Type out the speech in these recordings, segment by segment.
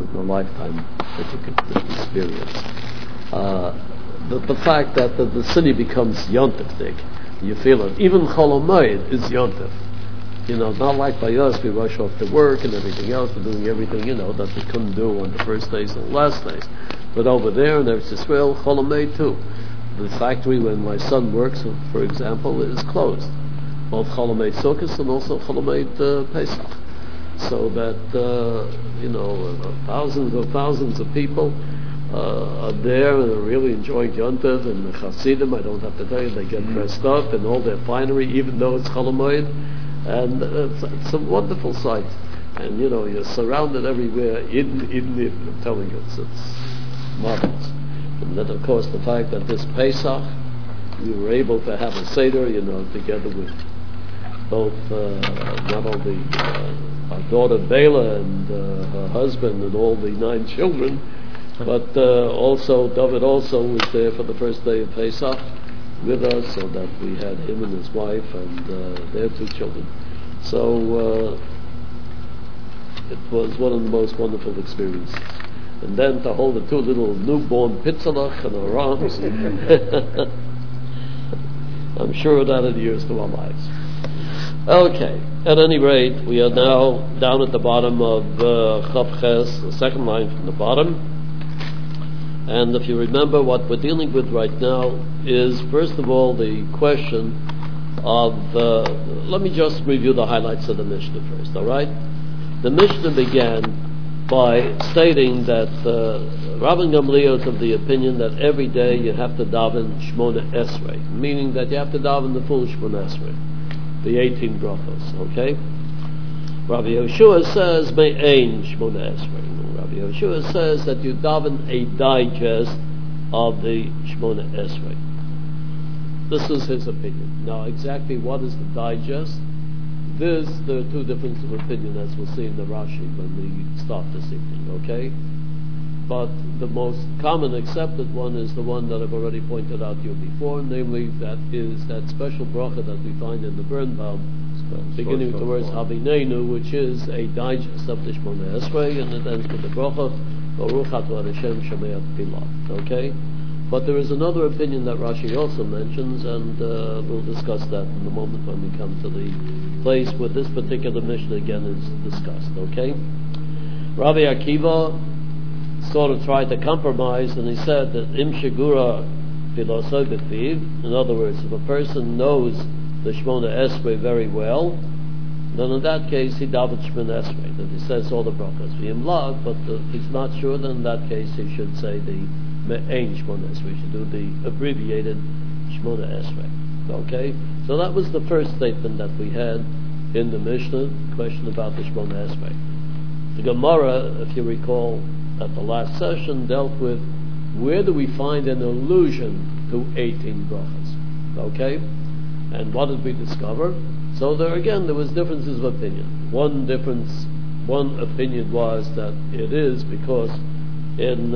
in a lifetime that you could experience. The fact that the city becomes yontif, you feel it. Even Chol Hamoed is yontif. Not like by us, we rush off to work and everything else, we're doing everything, that we couldn't do on the first days and the last days. But over there in Eretz Yisrael, Chol Hamoed too. The factory when my son works, for example, is closed. Both Chol Hamoed Sukkot and also Chol Hamoed Pesach. So that, thousands of people are there and are really enjoying Yontiv, and the Hasidim, I don't have to tell you, they get dressed up in all their finery, even though it's Chol Hamoed, and it's a wonderful sight. And you're surrounded everywhere, I'm telling you, it's marvelous. And then of course the fact that this Pesach, we were able to have a Seder, together with both, not only our daughter Bela and her husband and all the 9 children, but also David also was there for the first day of Pesach with us, so that we had him and his wife and their 2 children. So it was one of the most wonderful experiences. And then to hold the 2 little newborn pitzalach in our arms, I'm sure that adheres to our lives. Okay, at any rate, we are now down at the bottom of Chav Ches, the second line from the bottom. And if you remember, what we're dealing with right now is, first of all, the question of, let me just review the highlights of the Mishnah first, all right? The Mishnah began by stating that Rabban Gamliel is of the opinion that every day you have to daven Shmona Esrei, meaning that you have to daven the full Shmona Esrei, the 18 brachos, okay? Rabbi Yehoshua says, Me'ein Shmona Esrei. Rabbi Yehoshua says that you daven a digest of the Shmona Esrei. This is his opinion. Now, exactly what is the digest? There are 2 differences of opinion, as we'll see in the Rashi when we start this evening, okay? But the most common accepted one is the one that I've already pointed out to you before, namely that is that special bracha that we find in the Birnbaum, beginning with the words Havineinu, which is a digest of the Shmona Esrei, and it ends with the bracha Baruch Atah Hashem Shomei Tefillah. Okay, but there is another opinion that Rashi also mentions, and we'll discuss that in a moment when we come to the place where this particular Mishnah again is discussed. Okay, Rabbi Akiva sort of tried to compromise, and he said that Im Shegura Filosoi B'Piv, in other words, if a person knows the Shmona Esrei very well, then in that case he davens Shmona Esrei, that he says all the brachos v'im lav, but if he's not sure, then in that case he should say the Me'ein Shmona Esrei, he should do the abbreviated Shmona Esrei. Okay? So that was the first statement that we had in the Mishnah, question about the Shmona Esrei. The Gemara, if you recall, at the last session, dealt with where do we find an allusion to 18 brachos. Okay? And what did we discover? So there was differences of opinion. One opinion was that it is because in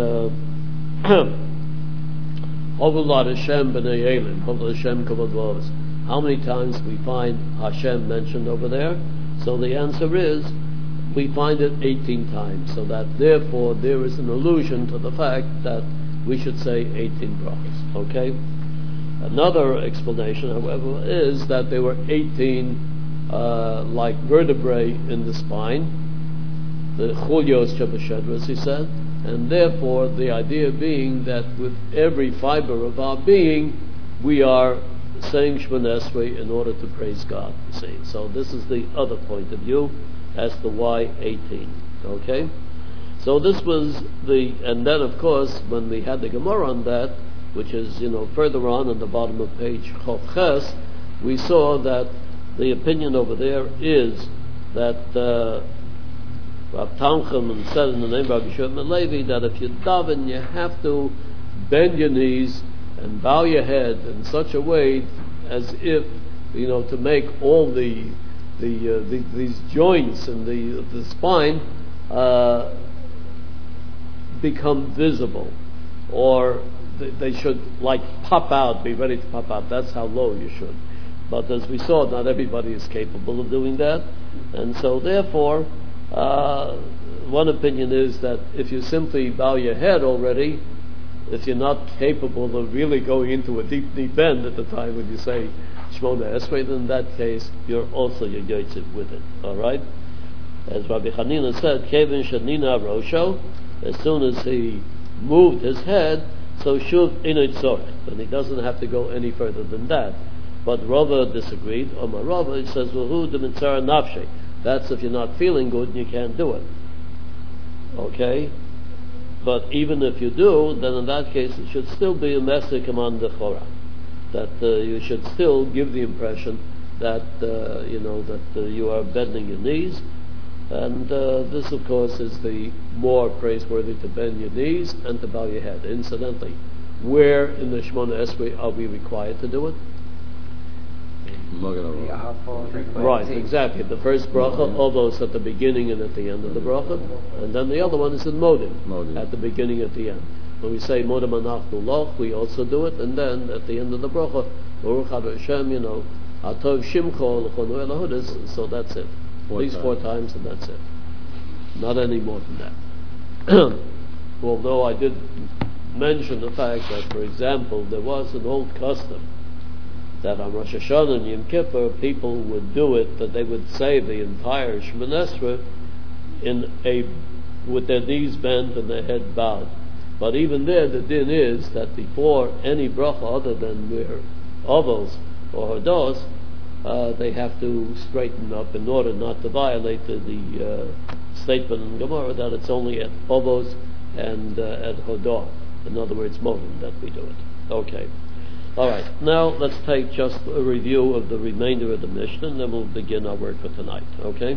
Hovulad Hashem b'nei Elim, Hovulad Hashem kavod v'avos, how many times we find Hashem mentioned over there? So the answer is we find it 18 times. So that therefore there is an allusion to the fact that we should say 18 brachos. Okay? Another explanation, however, is that there were 18 like vertebrae in the spine, the chulios shebashedras, he said, and therefore the idea being that with every fiber of our being we are saying Shemona Esrei in order to praise God. See, so this is the other point of view as to why 18. Okay, so this was and then of course when we had the Gemara on that, which is, further on the bottom of page Chav Ches, we saw that the opinion over there is that Rav Tanchum said in the name of Rabbi Shimon Levi that if you daven, you have to bend your knees and bow your head in such a way as if, to make all these joints in the spine become visible, or they should pop out, be ready to pop out. That's how low you should. But as we saw, not everybody is capable of doing that, and so therefore one opinion is that if you simply bow your head already, if you're not capable of really going into a deep end at the time when you say Shmona Esrei, then in that case you're yoytziv with it. All right? As Rabbi Hanina said, Kevin Shanina Rosho, as soon as he moved his head, so Shuv Inut Zorech, and he doesn't have to go any further than that. But Rava disagreed. Omar Rava, he says, Who the mitzvah nafshe? That's if you're not feeling good and you can't do it. Okay? But even if you do, then in that case it should still be a mesek among the Chorah. That you should still give the impression that you are bending your knees, and this of course is the more praiseworthy, to bend your knees and to bow your head. Incidentally, where in the Shemona Esrei are we required to do it? Right, exactly. The first bracha, all those at the beginning and at the end of the bracha, and then the other one is in Modim, at the beginning and at the end. When we say Modim Anachnu Loch, we also do it, and then at the end of the bracha, Baruch Hashem, Atov Shimcho L'chonu Elahudis, so that's it. At least 4 times, and that's it. Not any more than that. Although I did mention the fact that, for example, there was an old custom that on Rosh Hashanah and Yom Kippur people would do it, that they would say the entire Shemona Esrei with their knees bent and their head bowed. But even there, the din is that before any bracha other than mere ovos or hodos, they have to straighten up in order not to violate the statement in Gemara that it's only at ovos and at hodah. In other words, modim, that we do it. Okay. All right, now let's take just a review of the remainder of the Mishnah, and then we'll begin our work for tonight, okay?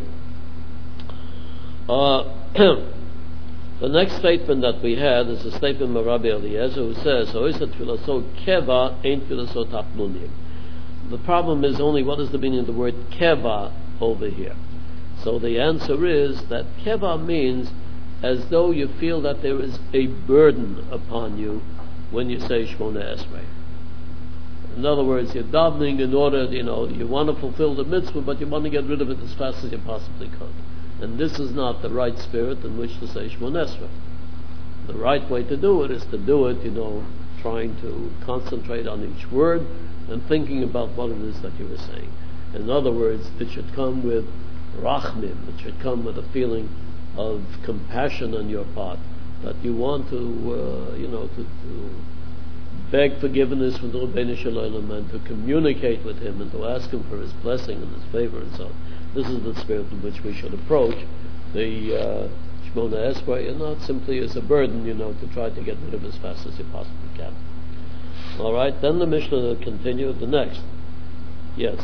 The next statement that we had is a statement by Rabbi Eliezer, who says, keva ain't tapnunim. The problem is only what is the meaning of the word keva over here. So the answer is that keva means as though you feel that there is a burden upon you when you say Shemona Esrei. In other words, you're davening in order, you want to fulfill the mitzvah, but you want to get rid of it as fast as you possibly could. And this is not the right spirit in which to say Shemona Esrei. The right way to do it is to do it, trying to concentrate on each word and thinking about what it is that you were saying. In other words, it should come with rachmim, it should come with a feeling of compassion on your part, that you want to beg forgiveness from the Rebbeinu Shalom and to communicate with him and to ask him for his blessing and his favor and so on. This is the spirit in which we should approach the Shemona Esrei, and not simply as a burden, to try to get rid of as fast as you possibly can. All right, then the Mishnah will continue the next. Yes.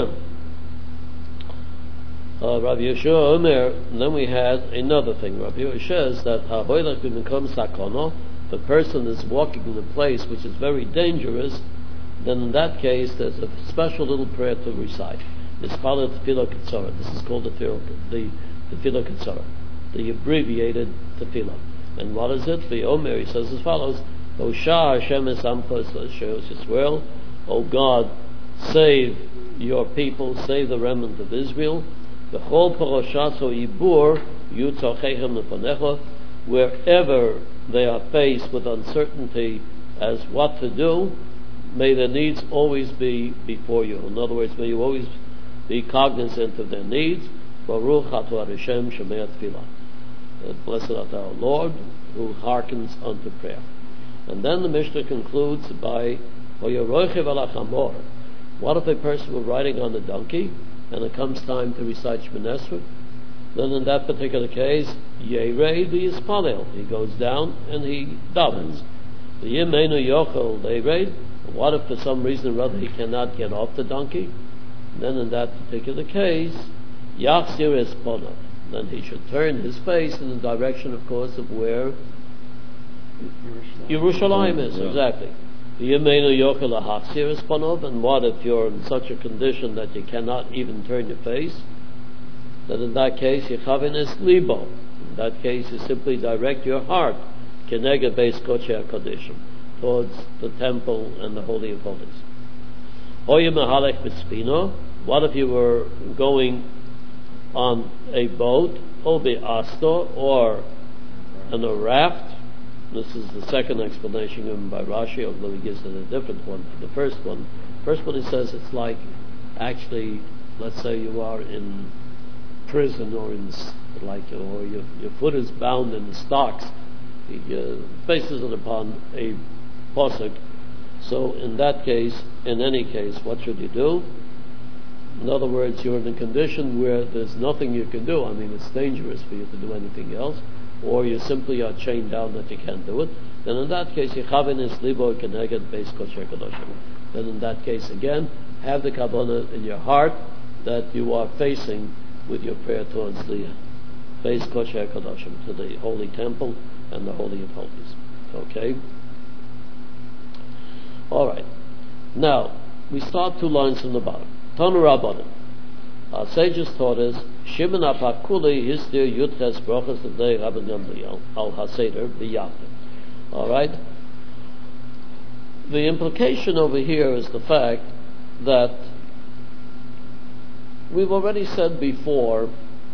Rabbi Yeshua Omer, and then we had another thing. Rabbi Yeshua says that Ha'hoilach b'minkom sakono, the person is walking in a place which is very dangerous, then in that case there's a special little prayer to recite. It's called the Tefillah Ketzorah. This is called the Tefillah Ketzorah, the abbreviated Tefillah. And what is it? The Omer, he says as follows: Osha Hashem esamcha Yisrael, O God, save your people, save the remnant of Israel. V'chol paroshaso yibur yutzachechem lefanecha, wherever they are faced with uncertainty as what to do, may their needs always be before you. In other words, may you always be cognizant of their needs. Baruch atah Hashem shomei tefillah. Blessed art thou, Lord, who hearkens unto prayer. And then the Mishnah concludes by Oyorochev ala chamor. What if a person were riding on a donkey and it comes time to recite Shemona Esrei? Then in that particular case, Yerei v'yispalel, he goes down and he davens. V'yimeinu yochel leirei. What if for some reason or other he cannot get off the donkey? Then in that particular case, Yachzir esponav. Then he should turn his face in the direction, of course, of where Yerushalayim is, exactly. V'yimeinu yochel hachzir esponav. And what if you're in such a condition that you cannot even turn your face? Then in that case, Yechavin es libo. In that case, you simply direct your heart, Keneged Beis Kodesh HaKodeshim, towards the temple and the Holy of Holies. Oye mehalech b'spino. What if you were going on a boat Obi Astor, or on a raft. This is the second explanation given by Rashi, although he gives it a different one for the first one. First one, he says it's like, actually, let's say you are in prison, or or your foot is bound in the stocks. He bases it upon a posuk. So in that case, in any case, what should you do? In other words, you're in a condition where there's nothing you can do. I mean, it's dangerous for you to do anything else, or you simply are chained down that you can't do it. Then in that case, Yechavin is libo keneged beis kosher kadoshim. Then in that case again, have the kavanah in your heart that you are facing with your prayer towards the beis kosher kadoshim, to the holy temple and the holy of holies. Okay. All right. Now we start 2 lines from the bottom. Tanu Rabbanim. Our sages taught us, Shimon HaPakuli Histir Yudches Brochas L'Dei Rabbi Gamliel Al HaSeder B'Yavne. All right? The implication over here is the fact that we've already said before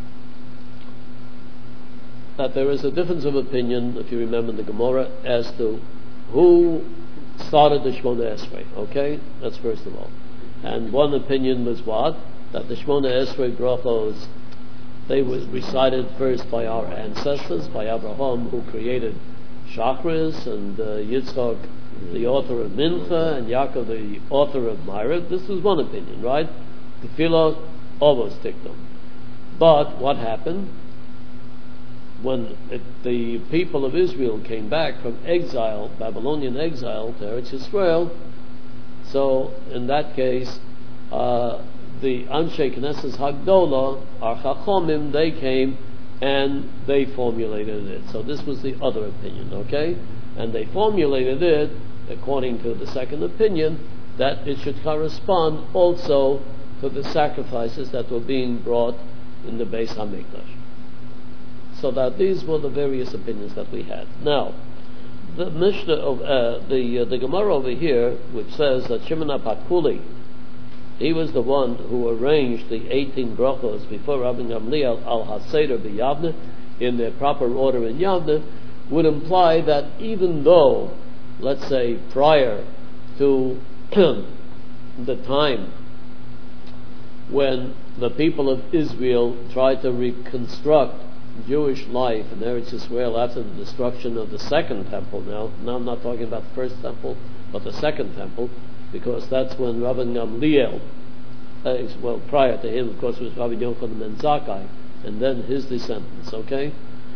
that there is a difference of opinion, if you remember the Gemara, as to who started the Shmona Esrei. Okay? That's first of all. And one opinion was what? That the Shmona Esrei brachos, they were recited first by our ancestors, by Abraham, who created Shachris, and Yitzchak, the author of Mincha, and Yaakov, the author of Ma'ariv. This was one opinion, right? Tefillah almost ticked them. But what happened? When the people of Israel came back from exile, Babylonian exile, to Eretz Yisrael, so in that case, the Anshe Knesses Hagdola, our Chachomim, they came and they formulated it. So this was the other opinion, okay? And they formulated it, according to the second opinion, that it should correspond also to the sacrifices that were being brought in the Beis HaMikdash. So that these were the various opinions that we had. Now, the Mishnah of the Gemara over here, which says that Shimon HaPakuli, he was the one who arranged the 18 brachos before Rabbi Gamliel Al HaSeder B'Yavne in their proper order in Yavne, would imply that even though, let's say, prior to the time when the people of Israel tried to reconstruct Jewish life in Eretz Yisrael after the destruction of the second temple, now I'm not talking about the first temple, but the second temple, because that's when Rabbi Gamliel, prior to him, of course, was Rabbi Yochanan ben Zakkai, and then his descendants, okay,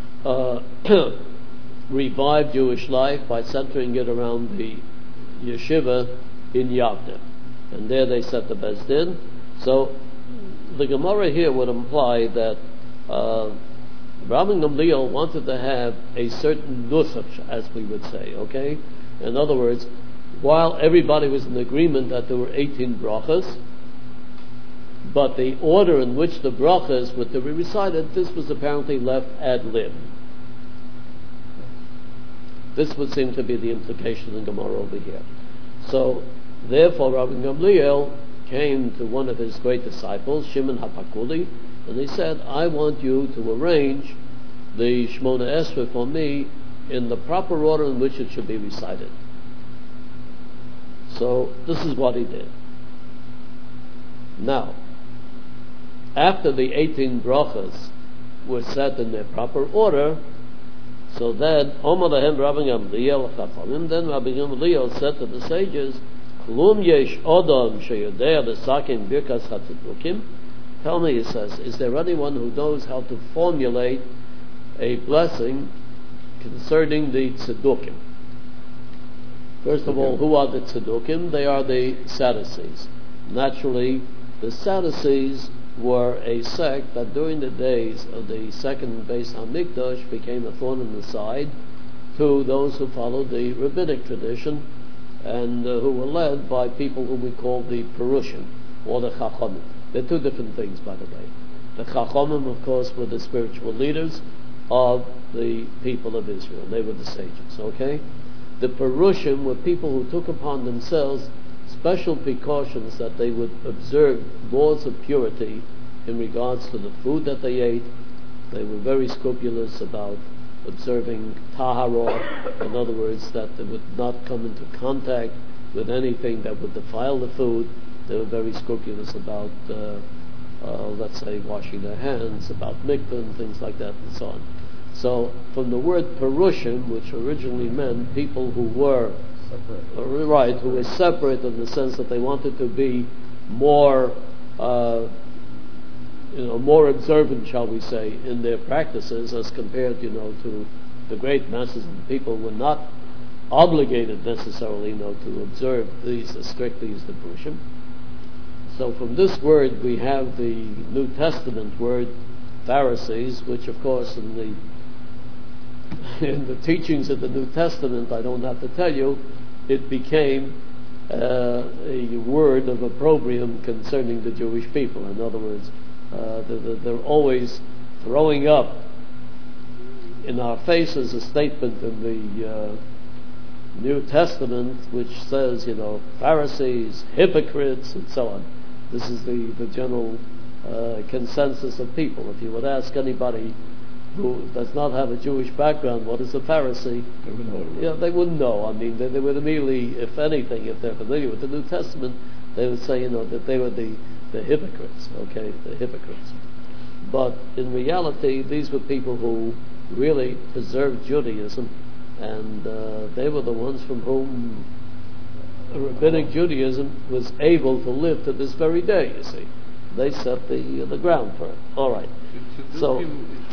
revived Jewish life by centering it around the yeshiva in Yavne. And there they set the Beis Din. So the Gemara here would imply that Rabbi Gamliel wanted to have a certain nusach, as we would say, okay? In other words, while everybody was in agreement that there were 18 brachas, but the order in which the brachas were to be recited, this was apparently left ad lib. This would seem to be the implication in Gemara over here. So, therefore, Rabbi Gamliel came to one of his great disciples, Shimon HaPakuli, and he said, I want you to arrange the Shmona Esrei for me in the proper order in which it should be recited. So, this is what he did. Now, after the 18 brachas were set in their proper order, so then, Omar Lahem Rabbi Gamliel Chachamim, then Rabbi Gamliel said to the sages, Klum yesh odom sheyodea l'sakin birkas hatzidukim. Tell me, he says, is there anyone who knows how to formulate a blessing concerning the tzedukkim? First of all, who are the tzedukkim? They are the Sadducees. Naturally, the Sadducees were a sect that during the days of the second Beis HaMikdash became a thorn in the side to those who followed the rabbinic tradition and who were led by people whom we call the Perushim, or the Chachamim. They're two different things, by the way. The Chachamim, of course, were the spiritual leaders of the people of Israel. They were the sages, okay? The Perushim were people who took upon themselves special precautions that they would observe laws of purity in regards to the food that they ate, They were very scrupulous about observing tahara, in other words, that they would not come into contact with anything that would defile the food. They were very scrupulous about, let's say, washing their hands, about mikvah and things like that, and so on. So, from the word Perushim, which originally meant people who were separate, who were separate in the sense that they wanted to be more, more observant, shall we say, in their practices as compared, to the great masses of people who were not obligated necessarily, to observe these as strictly as the Perushim. So from this word we have the New Testament word Pharisees, which of course in the teachings of the New Testament, I don't have to tell you, it became a word of opprobrium concerning the Jewish people. In other words, they're always throwing up in our faces a statement in the New Testament which says, Pharisees, hypocrites, and so on. This is the general consensus of people. If you would ask anybody who does not have a Jewish background, what is a Pharisee? They wouldn't know. Yeah, they wouldn't know. I mean, they would immediately, if anything, if they're familiar with the New Testament, they would say, that they were the hypocrites, okay, the hypocrites. But in reality, these were people who really preserved Judaism, and they were the ones from whom Rabbinic Judaism was able to live to this very day, you see. They set the ground for it. All right. So,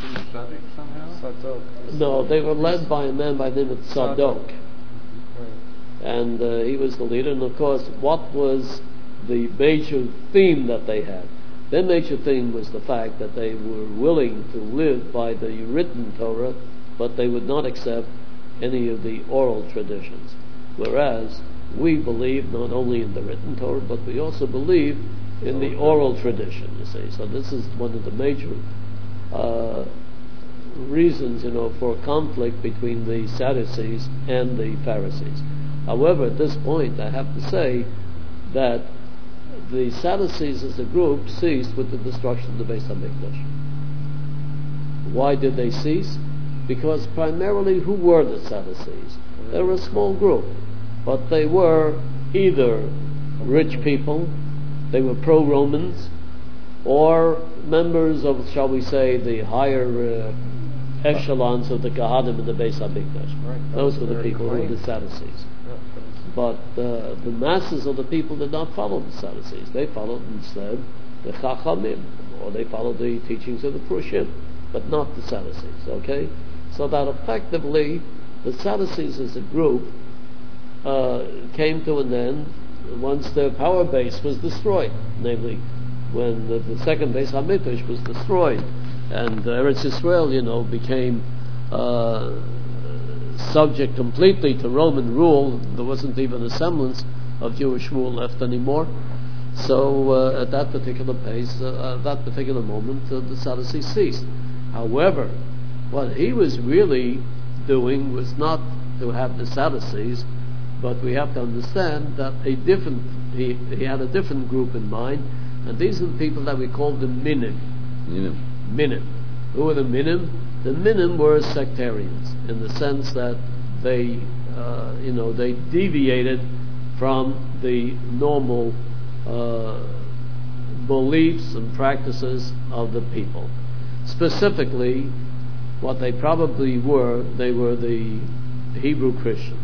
no, they were led by a man by the name of Tzadok. And he was the leader. And of course, what was the major theme that they had? Their major theme was the fact that they were willing to live by the written Torah, but they would not accept any of the oral traditions. Whereas we believe not only in the written Torah, but we also believe in the oral tradition, you see. So this is one of the major reasons, for conflict between the Sadducees and the Pharisees. However, at this point, I have to say that the Sadducees as a group ceased with the destruction of the Beis HaMikdash. Why did they cease? Because primarily, who were the Sadducees? They were a small group, but they were either rich people, they were pro-Romans, or members of, shall we say, the higher echelons of the Kahanim in the Beis HaMikdash. Right. Those were the people who were the Sadducees. But the masses of the people did not follow the Sadducees. They followed instead the Chachamim, or they followed the teachings of the Perushim, but not the Sadducees. Okay? So that effectively, the Sadducees as a group came to an end once their power base was destroyed, namely when the second Beis HaMikdash was destroyed, and Eretz Yisrael, became subject completely to Roman rule. There wasn't even a semblance of Jewish rule left anymore. So at that particular that particular moment, the Sadducees ceased. However, what he was really doing was not to have the Sadducees, but we have to understand that he had a different group in mind, and these are the people that we call the Minim. Minim. Who were the Minim? The Minim were sectarians in the sense that they deviated from the normal beliefs and practices of the people. Specifically, what they probably were, they were the Hebrew Christians.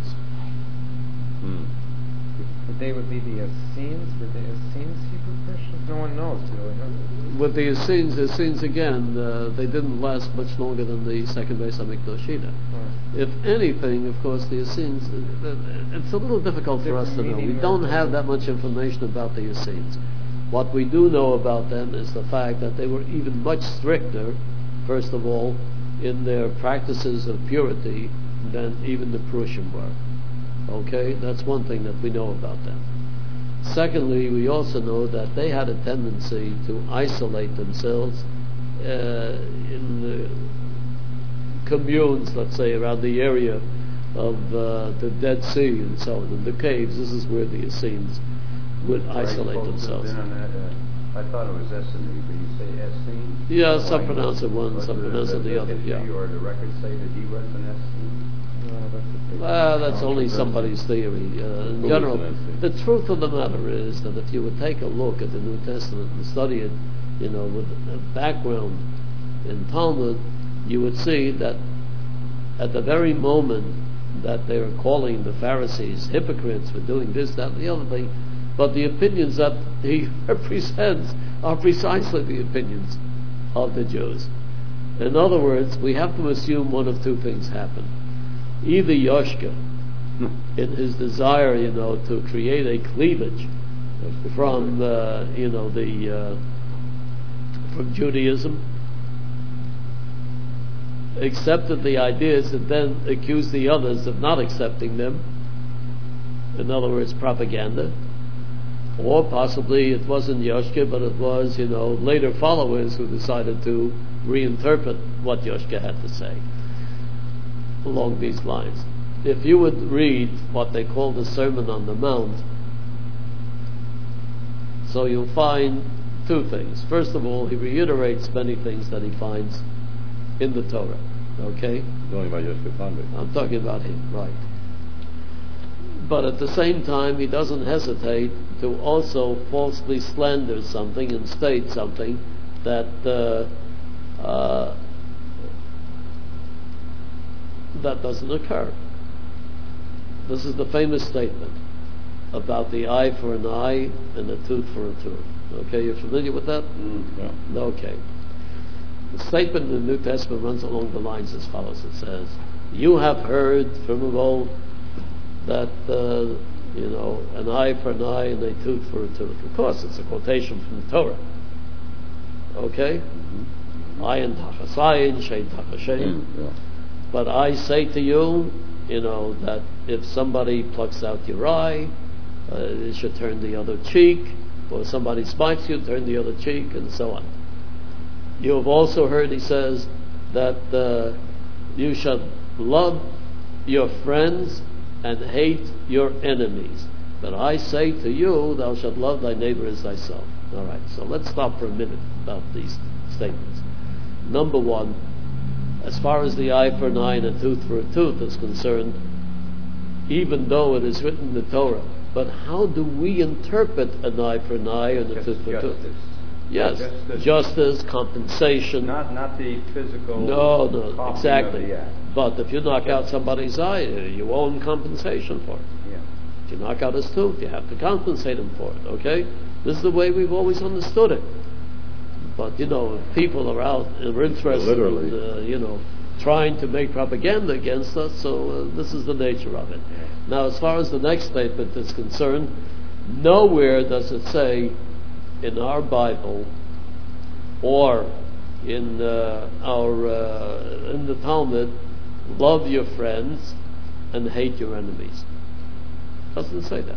But they would be the Essenes? Were the Essenes Hebrew Christians? No one knows, really. With the Essenes again, they didn't last much longer than the second Beis HaMikdash either. Right. If anything, of course, the Essenes, it's a little difficult for us to know. We don't have that much information about the Essenes. What we do know about them is the fact that they were even much stricter, first of all, in their practices of purity than even the Perushim were. Okay, that's one thing that we know about them. Secondly, we also know that they had a tendency to isolate themselves in the communes, let's say, around the area of the Dead Sea and so on, in the caves. This is where the Essenes would isolate themselves. I thought it was Essene, but you say Essene? Yeah, some pronounce it one, some pronounce it the other. Yeah. Or the record say that he was an Essene? No, that's a big That's only somebody's theory. In Who general, is an the truth of the matter is that if you would take a look at the New Testament and study it, with a background in Talmud, you would see that at the very moment that they are calling the Pharisees hypocrites for doing this, that, and the other thing, but the opinions that he represents are precisely the opinions of the Jews. In other words, we have to assume one of two things happened. Either Yoshka, in his desire, to create a cleavage from, from Judaism, accepted the ideas and then accused the others of not accepting them. In other words, propaganda. Or possibly it wasn't Yoshka, but it was, later followers who decided to reinterpret what Yoshka had to say along these lines. If you would read what they call the Sermon on the Mount, so you'll find two things. First of all, he reiterates many things that he finds in the Torah. Okay? Talking about Yoshka Pandit. I'm talking about him, right. But at the same time, he doesn't hesitate to also falsely slander something and state something that that doesn't occur. This is the famous statement about the eye for an eye and a tooth for a tooth. Okay, you're familiar with that? Yeah. Okay. The statement in the New Testament runs along the lines as follows. It says, "You have heard from of old that an eye for an eye and a tooth for a tooth." Of course, it's a quotation from the Torah. Okay? Ayin tachas ayin, shein tachas shein. But I say to you, that if somebody plucks out your eye, you should turn the other cheek, or if somebody smites you, turn the other cheek, and so on. You have also heard, he says, that you should love your friends and hate your enemies. But I say to you, thou shalt love thy neighbor as thyself. All right, so let's stop for a minute about these statements. Number one, as far as the eye for an eye and a tooth for a tooth is concerned, even though it is written in the Torah, but how do we interpret an eye for an eye and a tooth for a tooth? Yes, justice, compensation. Not the physical. No, exactly. Of the act. But if you knock out somebody's eye, you owe him compensation for it. Yeah. If you knock out his tooth, you have to compensate him for it. Okay, this is the way we've always understood it. But people are out and are interested Literally. in trying to make propaganda against us. So this is the nature of it. Now, as far as the next statement is concerned, nowhere does it say in our Bible or in in the Talmud, love your friends and hate your enemies. It doesn't say that.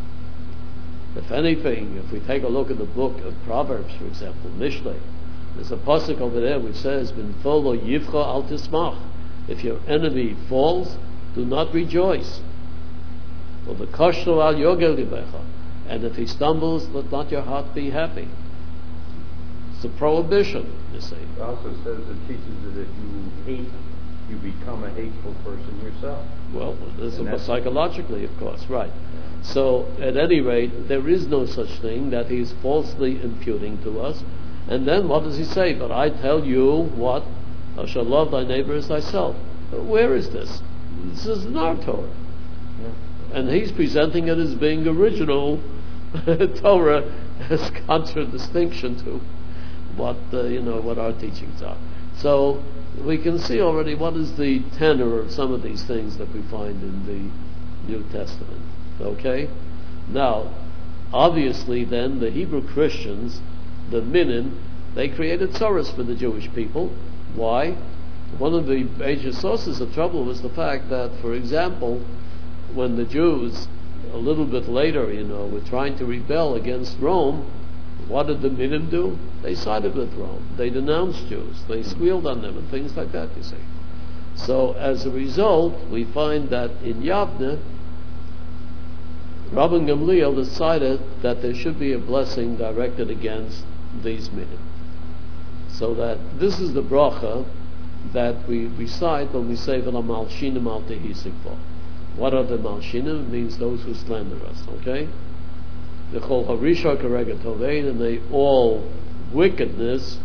If anything, if we take a look at the book of Proverbs, for example, Mishlei, there's a pasuk over there which says, "V'nfol lo yivcha al tismach." If your enemy falls, do not rejoice. Or the kashlo al yogel libecha. And if he stumbles, let not your heart be happy. It's a prohibition, you see. It also says, it teaches that if you hate, you become a hateful person yourself. Well, this is psychologically, of course, right. So, at any rate, there is no such thing that he's falsely imputing to us. And then what does he say? But I tell you what? Thou shalt love thy neighbor as thyself. Where is this? This is in our Torah. And he's presenting it as being original Torah as contradistinction to what what our teachings are. So we can see already what is the tenor of some of these things that we find in the New Testament. Okay? Now, obviously then, the Hebrew Christians, the Minim, they created tzoros for the Jewish people. Why? One of the major sources of trouble was the fact that, for example, when the Jews, a little bit later, were trying to rebel against Rome, what did the Minim do? They sided with Rome. They denounced Jews. They squealed on them and things like that, you see. So, as a result, we find that in Yavne, Rabban Gamliel decided that there should be a blessing directed against these minim. So that this is the bracha that we recite when we say V'la malshinim al tehisik bo. What are the malshinim? It means those who slander us, okay? The chol harisha karega tovein, and they all wickedness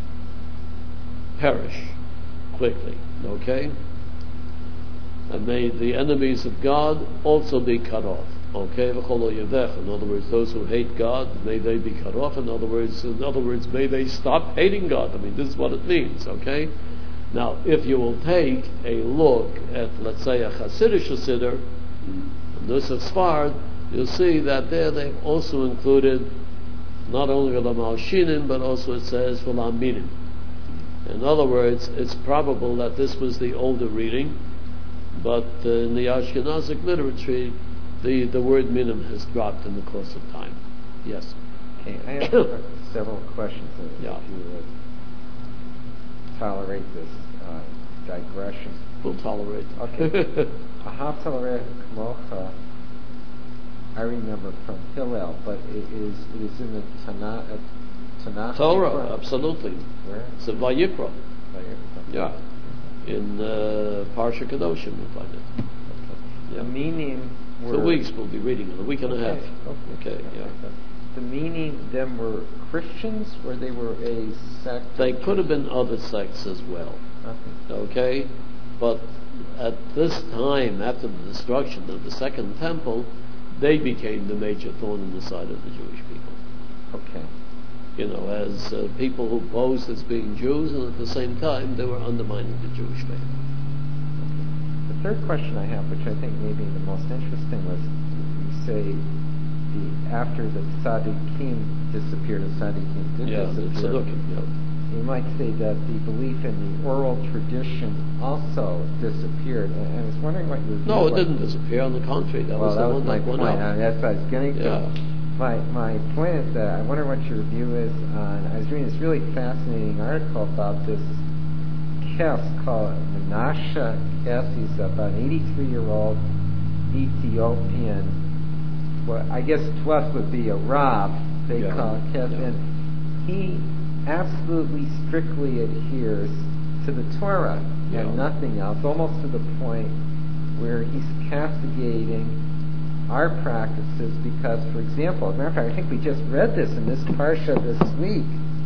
perish quickly, okay? And may the enemies of God also be cut off. Okay, in other words, those who hate God, may they be cut off. In other words, may they stop hating God. I mean, this is what it means. Okay. Now, if you will take a look at, let's say, a Hasidic Siddur, Nusach Sfard, you'll see that there they've also included not only the Malshinim, but also it says V'la Minim. In other words, it's probable that this was the older reading, but in the Ashkenazic literature, the word minim has dropped in the course of time. Yes. Okay, I have several questions if you would tolerate this digression. We'll tolerate. Okay. Ahav tolerate kmocha, I remember from Hillel, but it is in the Tanakh. Torah, absolutely. Where? It's in Vayikra. Vayikra. Yeah. In Parsha Kedoshim you'll find it. Okay. Yeah. The meaning were... 2 weeks we'll be reading it, a week and a half. Okay, yeah. The meaning them were Christians, or they were a sect? They could have been other sects as well. Okay? But at this time, after the destruction of the Second Temple, they became the major thorn in the side of the Jewish people. Okay. You know, as people who posed as being Jews, and at the same time they were undermining the Jewish faith. The third question I have, which I think may be the most interesting, was you say after the Tzaddikim disappeared, the Tzaddikim did disappear. You might say that the belief in the oral tradition also disappeared. And I was wondering what your view No, it was. didn't disappear. On the contrary, that was the one my that went point. up. That's what I was getting to. My point is that I wonder what your view is on. I was reading this really fascinating article about this Kes called Menashe Kes. He's about an 83-year-old Ethiopian. Well, I guess to us would be a Rav. They call it Kes, and he absolutely strictly adheres to the Torah and nothing else, almost to the point where he's castigating our practices because, for example, as a matter of fact, I think we just read this in this parsha this week,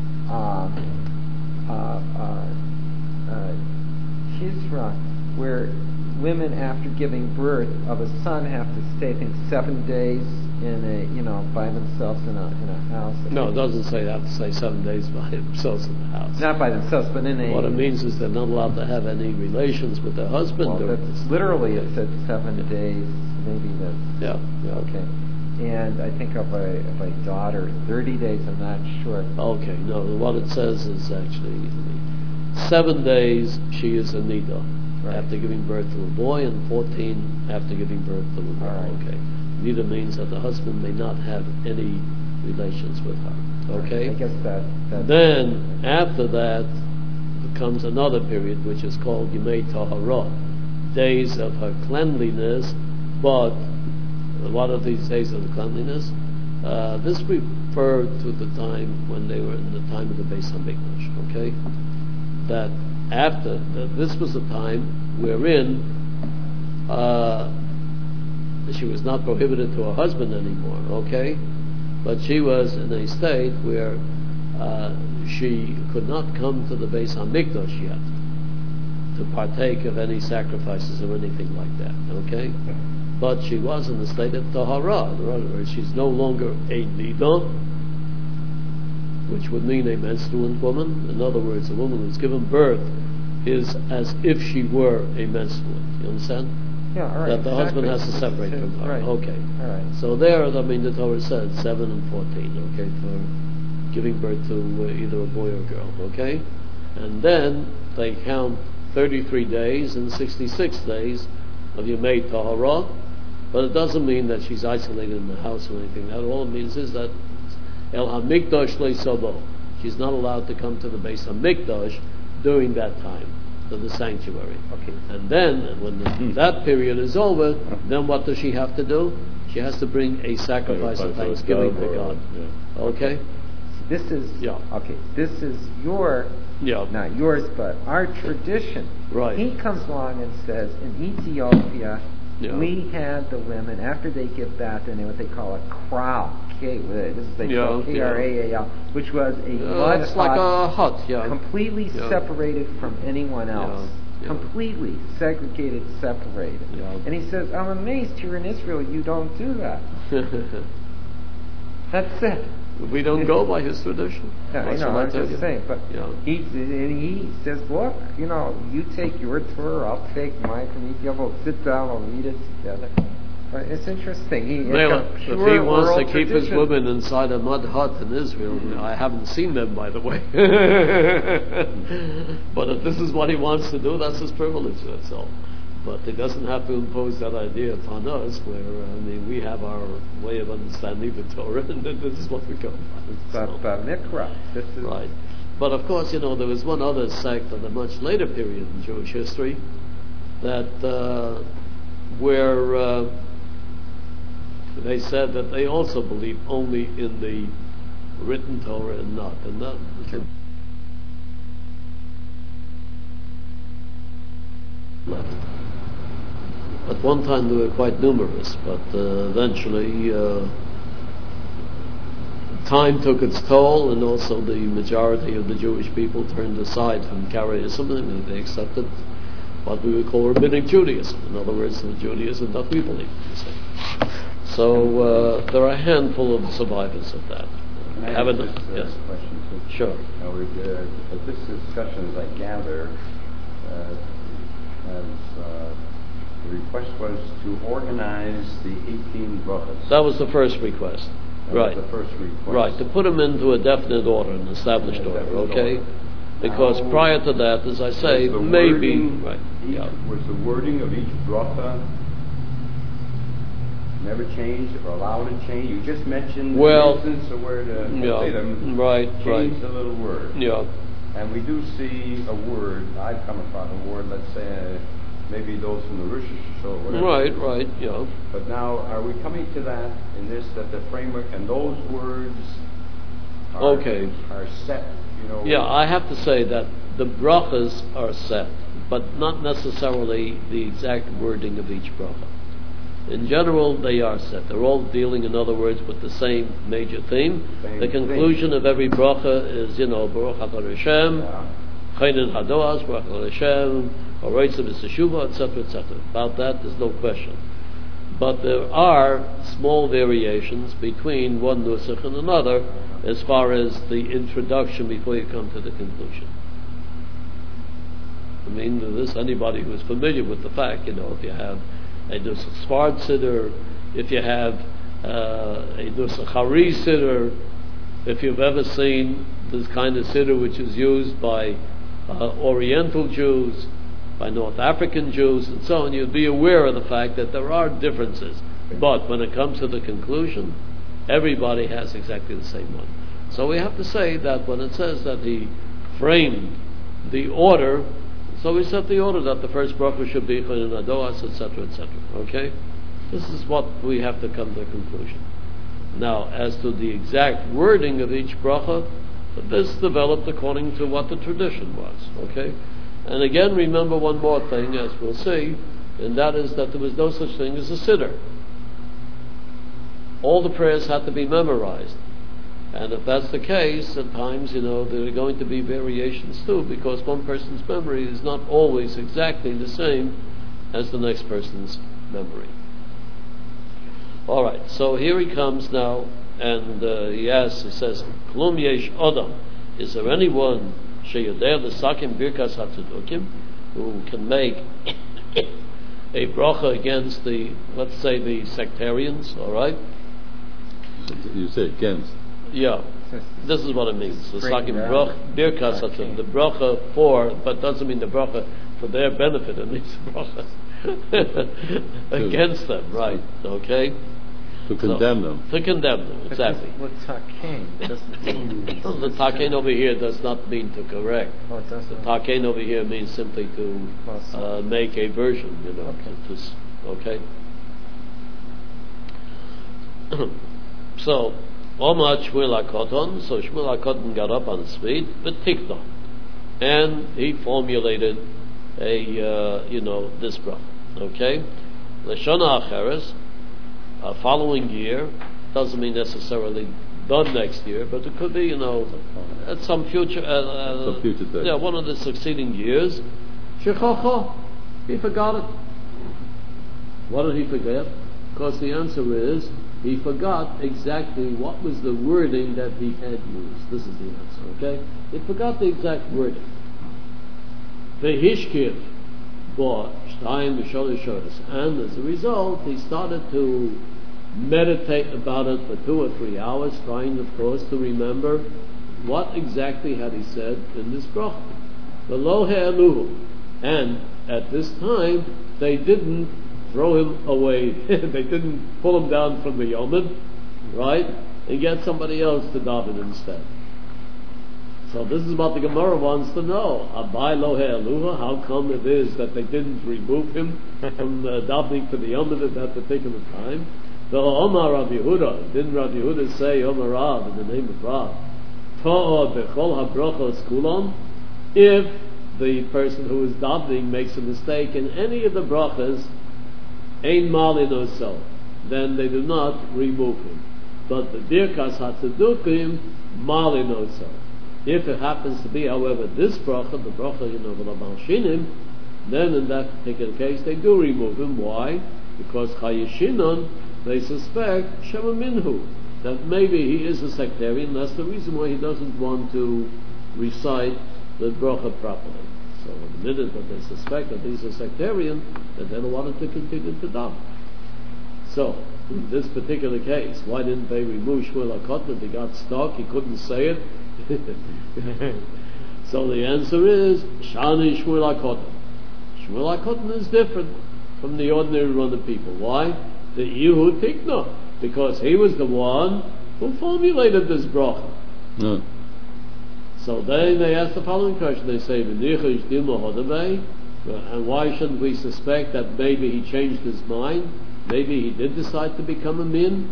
Shizra, where women after giving birth of a son have to stay, I think, 7 days in a, by themselves in a house. No, it doesn't say they have to stay 7 days by themselves in the house. Not by themselves, but in a... What it means is they're not allowed to have any relations with their husband. Well, literally it said 7 days, maybe the... Yeah. Okay. And I think of a daughter, 30 days, I'm not sure. Okay, no, what it says is actually 7 days she is a nida after giving birth to a boy, and 14 after giving birth to a girl. Right. Okay. Nida means that the husband may not have any relations with her. Okay? I guess that then, after that, comes another period which is called Yemei Tahara, days of her cleanliness. But what are these days of the cleanliness? This referred to the time when they were in the time of the Beis Hamikdash. Okay? That after, this was a time wherein she was not prohibited to her husband anymore, okay? But she was in a state where she could not come to the Beis Hamikdash yet to partake of any sacrifices or anything like that, okay? But she was in the state of Tahara. In other words, she's no longer a Nida, which would mean a menstruant woman. In other words, a woman who's given birth is as if she were a menstruant. You understand? Yeah, all right. That the husband has to separate from her. Right. Okay. All right. So there, the Torah said 7 and 14, okay, for giving birth to either a boy or a girl, okay? And then they count 33 days and 66 days of Yemei Tahara, but it doesn't mean that she's isolated in the house or anything. That all it means is that El HaMikdash Le'Sabo, she's not allowed to come to the Beis HaMikdash during that time. to the sanctuary. Okay. And then, when that period is over, then what does she have to do? She has to bring a sacrifice of thanksgiving to God. Yeah. Okay? This is Yeah. okay. This is your, Yeah. not yours, but our tradition. Right. He comes along and says, in Ethiopia, Yeah. we had the women after they give birth in what they call a kraal. This is they call Kraal, which was a mud it's hut, like a hut, yeah. completely Yeah. separated from anyone else. Yeah. Completely segregated, separated. Yeah. And he says, I'm amazed here in Israel you don't do that. That's it. We don't go by his tradition. Yeah, I That's know, what I'm tell just you. saying, but Yeah. he says, look, you take your tour, I'll take mine from Ethiopia, we'll sit down, we'll read it together. But it's interesting. Well, It's a if pure he wants to world keep his tradition. women inside a mud hut in Israel, I haven't seen them, by the way. But if this is what he wants to do, that's his privilege, that's all. But he doesn't have to impose that idea upon us, where, we have our way of understanding the Torah, and this is what we go by. But Mikra, this is... Right. But of course, there was one other sect of a much later period in Jewish history that where they said that they also believe only in the written Torah and not. And that left. At one time they were quite numerous, but eventually time took its toll, and also the majority of the Jewish people turned aside from Karaism, and they accepted what we would call rabbinic Judaism. In other words, the Judaism that we believe. So there are a handful of survivors of that. Can I Have ask it- this yes. question too? Sure. Now, at this discussion, as I gather, the request was to organize the 18 brachas. That was the first request. That Right. was the first request. Right, to put them into a definite order, an established order, Definite okay? order. Because Now, prior to that, as I say, was the maybe... wording- Right, each- yeah. Was the wording of each bracha never changed or allowed to change? You just mentioned Well, the instance of where the Yeah, Hasidim right. changed a little word. Yeah, And we do see a word, I've come across a word, let's say, maybe those from the Rosh Hashanah or whatever. right, yeah. But now, are we coming to that in this, that the framework and those words are, Okay. are set, Yeah, I have to say that the brachas are set, but not necessarily the exact wording of each bracha. In general, they are set. They're all dealing, in other words, with the same major theme. Same The conclusion of every bracha is, Baruch Atah Hashem, Chaynin Hadoas, Baruch Atah Hashem, Horeitzah B'Teshuva, etc., etc. About that, there's no question. But there are small variations between one nusach and another as far as the introduction before you come to the conclusion. This anybody who's familiar with the fact, if you have a nusach Sfard Siddur, if you have a nusach Hari Siddur, if you've ever seen this kind of Siddur which is used by Oriental Jews, by North African Jews, and so on, you'd be aware of the fact that there are differences. But when it comes to the conclusion, everybody has exactly the same one. So we have to say that when it says that he framed the order, so we set the order that the first bracha should be Chaynin Hadoas, etc., etc. Okay? This is what we have to come to a conclusion. Now, as to the exact wording of each bracha, this developed according to what the tradition was. Okay? And again, remember one more thing, as we'll see, and that is that there was no such thing as a siddur. All the prayers had to be memorized. And if that's the case, at times, there are going to be variations too, because one person's memory is not always exactly the same as the next person's memory. All right, so here he comes now, and he says, Klum yesh Adam, is there anyone sheyodeh l'sakim birkas hatzedukim, who can make a bracha against let's say the sectarians, all right? You say against. Yeah, this is what it means. The Bring sakim down. birkas hatzeduk, the bracha for, but doesn't mean the bracha for their benefit. It means the bracha against them, right? Okay. To condemn them. To condemn them, exactly. L'takein. It doesn't mean... The takein over here does not mean to correct. Oh, it doesn't. The takein over here means simply to make a version, okay. So, Omar Shmuel HaKoton, so Shmuel HaKoton got up on his feet, but tikna, and he formulated this bracha, okay? Lashona Acheres, following year, doesn't mean necessarily done next year, but it could be, at some future day. Yeah, one of the succeeding years. Shechacha, he forgot it. What did he forget? Because the answer is, he forgot exactly what was the wording that he had used. This is the answer, okay? He forgot the exact wording. Vehishkiv bought Shtayim B'Sholosh Shodas, and as a result, he started to meditate about it for 2 or 3 hours, trying, of course, to remember what exactly had he said in this bracha. V'lo he'eluhu, and at this time, they didn't throw him away. They didn't pull him down from the Yomid, right, and get somebody else to daven instead. So this is what the Gemara wants to know. Abai lo he'eluha, how come it is that they didn't remove him from davening to the Yomid at that particular time? The Omar Rabbi Yehuda, didn't Rabbi Yehuda say Omar Rav in the name of Rav? Ta'od bechol habrachos kulam, if the person who is davening makes a mistake in any of the brachas, ein malin oso, then they do not remove him. But the birkas hatzedukim malin oso. If it happens to be, however, this bracha, the bracha, v'lamal shinim, then in that particular case they do remove him. Why? Because chayeshinon, they suspect shema minhu, that maybe he is a sectarian. That's the reason why he doesn't want to recite the bracha properly. So the minute that they suspect that he's a sectarian, then they don't want him to continue to daven. So, in this particular case, why didn't they remove Shmuel HaKoton? He got stuck, he couldn't say it. So the answer is, Shani Shmuel HaKoton. Shmuel HaKoton is different from the ordinary run of people. Why? The Yehu Tikna, because he was the one who formulated this bracha. No. So then they ask the following question. They say, and why shouldn't we suspect that maybe he changed his mind? Maybe he did decide to become a min?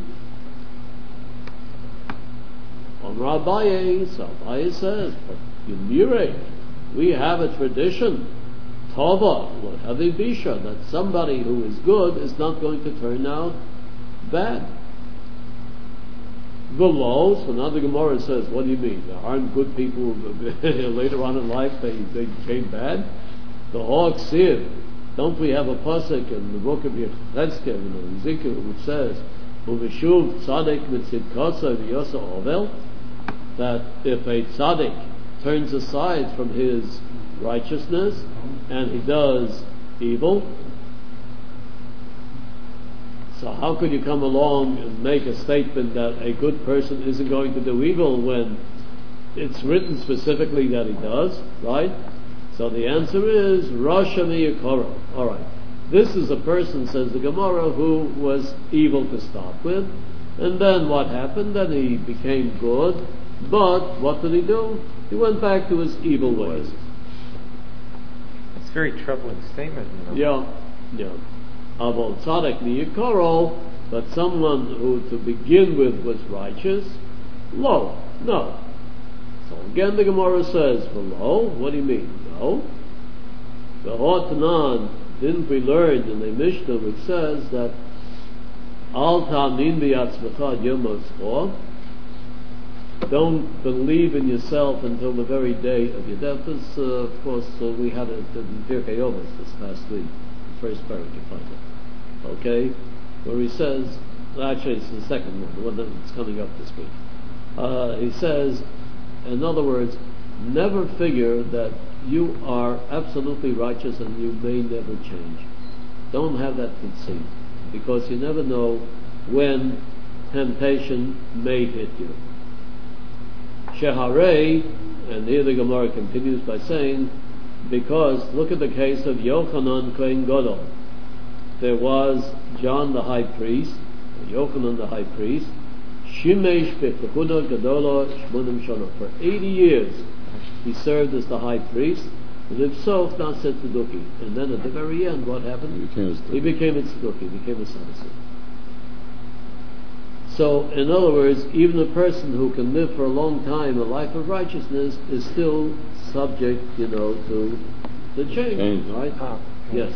On Rabbaye, so Abaye says, but Yumire, we have a tradition, Tova, Hadibisha, that somebody who is good is not going to turn out bad. Below, so now the Gemara says, what do you mean? There aren't good people later on in life they became bad? The Hawk Siv, don't we have a pasuk in the book of Yechezkel in Ezekiel which says, Uveshuv tzaddik mitzidkasa v'yosa ovel, that if a tzaddik turns aside from his righteousness and he does evil, so how could you come along and make a statement that a good person isn't going to do evil when it's written specifically that he does, right? So the answer is Rasha miyakoro. All right, this is a person, says the Gemara, who was evil to start with, and then what happened? Then he became good, but what did he do? He went back to his evil ways. It's a very troubling statement, Yeah. Avol tzaddik miyakoro, but someone who to begin with was righteous, no. So again the Gemara says, below, what do you mean? No. The Hotanan, didn't we learn in the Mishnah which says that Al ta'amin b'yatzmecha yom ha'tzchor, don't believe in yourself until the very day of your death. This, of course, we had it in Pirkei Avos this past week, the first parak you find it. Okay? Where he says, actually it's the second one, the one that's coming up this week. He says, in other words, never figure that you are absolutely righteous and you may never change. Don't have that conceit, because you never know when temptation may hit you. Sheharei, and here the Gemara continues by saying, because look at the case of Yochanan Kohen Gadol. There was John the high priest, Yochanan the high priest, Shimesh b'Kehuna Gedola Shmonim Shana. For 80 years he served as the high priest, and if so, not said Tzeduki. And then at the very end, what happened? He became a Tzeduki, he became a Sadducee. So, in other words, even a person who can live for a long time a life of righteousness is still subject, to the change, right? Yes.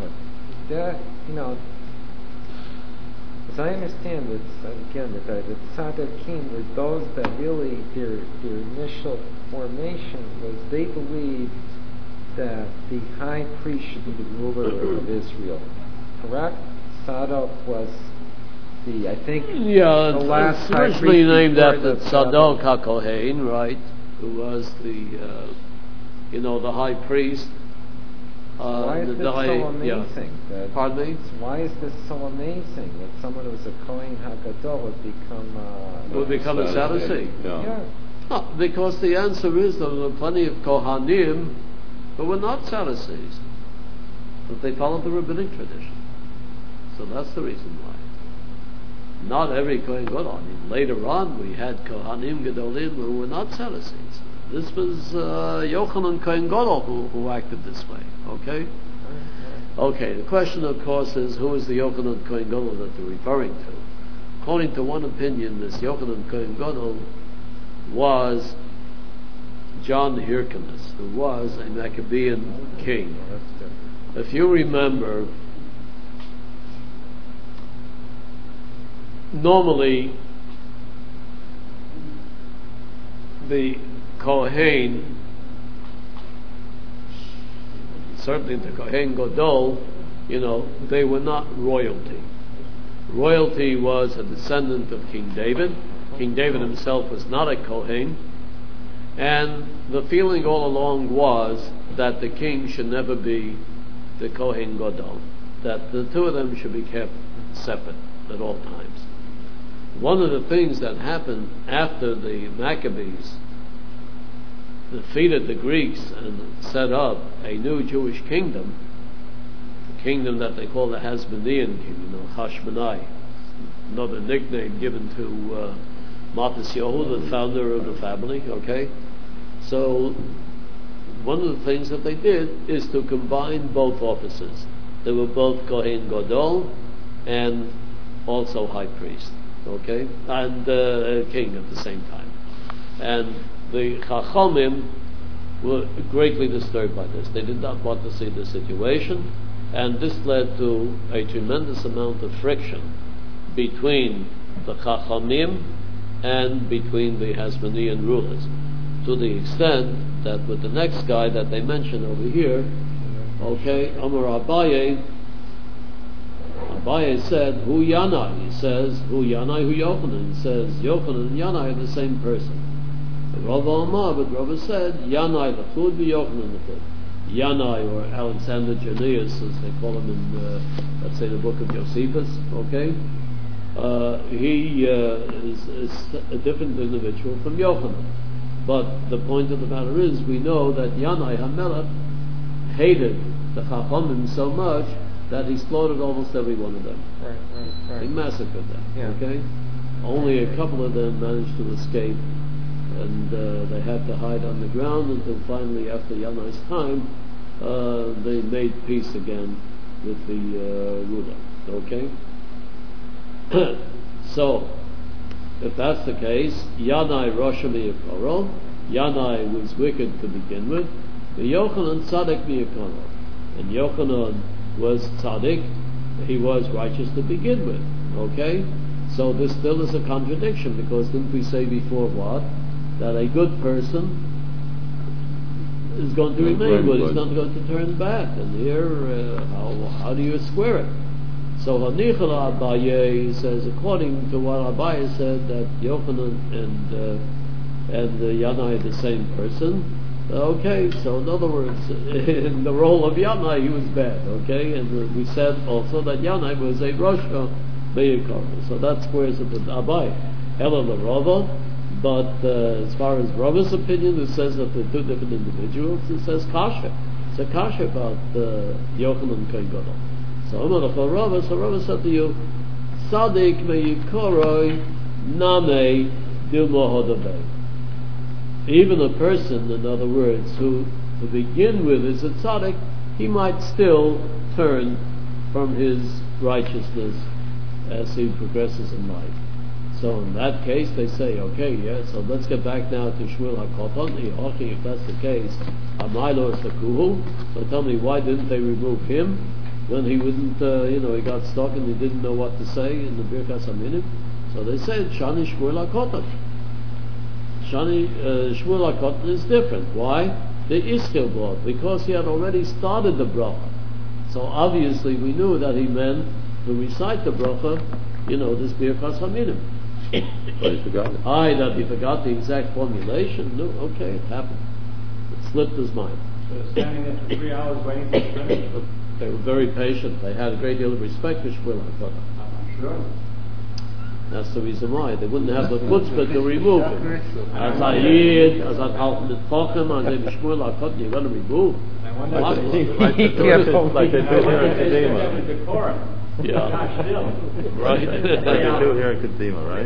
As I understand it, again, the Tzaddikim were those that really, their initial formation was they believed that the high priest should be the ruler of Israel. Correct? Tzadok was the last it's high originally priest named before after the Tzadok HaKohen, right? Who was the high priest. Why is this so amazing? Pardon me? Why is this so amazing that someone who's a Kohen HaGadol would become a Sadducee? Yeah. No, because the answer is there were plenty of Kohanim who were not Sadducees, but they followed the rabbinic tradition. So that's the reason why. Not every Kohen Gadol. Later on we had Kohanim Gedolim who were not Sadducees. This was Yochanan Kohen Gadol who acted this way. Okay? Okay, the question of course is, who is the Yochanan Kohen Gadol that they're referring to? According to one opinion, this Yochanan Kohen Gadol was John Hyrcanus, who was a Maccabean king. If you remember, normally the Kohen, certainly the Kohen Gadol, they were not royalty. Royalty was a descendant of King David. King David himself was not a Kohen, and the feeling all along was that the king should never be the Kohen Gadol, that the two of them should be kept separate at all times. One of the things that happened after the Maccabees defeated the Greeks and set up a new Jewish kingdom, a kingdom that they call the Hasmonean kingdom, Hashmonai, another nickname given to Matisyahu, the founder of the family, okay? So one of the things that they did is to combine both offices. They were both Kohen Gadol and also high priest, okay? And king at the same time. And the Chachamim were greatly disturbed by this. They did not want to see the situation, and this led to a tremendous amount of friction between the Chachamim and between the Hasmonean rulers, to the extent that with the next guy that they mention over here, okay, Amar Abaye said, Hu Yanai. He says, Hu Yanai, Hu Yochanan. He says, Yochanan and Yanai are the same person. Rava Amar, but Rava said, Yanai the food, Yochanan the food. Yanai, or Alexander Jannaeus, as they call him in, let's say, the book of Josephus, okay? He is a different individual from Yochanan. But the point of the matter is, we know that Yanai HaMelech hated the Chachamim so much that he slaughtered almost every one of them. Right. He massacred them, okay? Only a couple of them managed to escape, and they had to hide on the ground until finally, after Yanai's time, they made peace again with the ruler, okay? So, if that's the case, Yanai Rosh Miyakoro, Yanai was wicked to begin with, the Yochanan Tzaddik Miyakoro, and Yochanan was Tzaddik, he was righteous to begin with, okay? So this still is a contradiction, because didn't we say before what? That a good person is going to remain good, he's not going to turn back, and here, how do you square it? So Hanichal Abaye says, according to what Abaye said, that Yochanan and Yanai are the same person. Okay, so in other words, in the role of Yanai, he was bad. Okay, and we said also that Yanai was a Rosh Miyakor. So that squares it with Abaye. Ela Rava, but as far as Rava's opinion, it says that they're two different individuals. It says kasha. It's a kasha about Yochanan Kohen Gadol. So Rava said to you, Tzadik meyikoroi name dilmo hodavei. Even a person, in other words, who to begin with is a tzaddik, he might still turn from his righteousness as he progresses in life. So in that case, they say, okay, yeah, so let's get back now to Shmuel HaKoton. If that's the case, Amailo Sakuhu. So tell me, why didn't they remove him when he wouldn't, he got stuck and he didn't know what to say in the Birkas Haminim? So they said, Shani Shmuel HaKoton. Shani Shmuel HaKoton is different. Why? The Iskil brought, because he had already started the bracha. So obviously we knew that he meant to recite the bracha, this Birkas Haminim. But he forgot it. That he forgot the exact formulation. No, okay, it happened. It slipped his mind. So standing there for 3 hours waiting for the finish? They were very patient. They had a great deal of respect for Shmuel HaKoton. I'm sure. That's the reason why. They wouldn't have the chutzpah to remove him. As I hear, as I talk with Chochem, I say, Shmuel HaKoton, you're going to remove. Like they do here in Kadima. Yeah. Right. Like they do here in Kadima, right?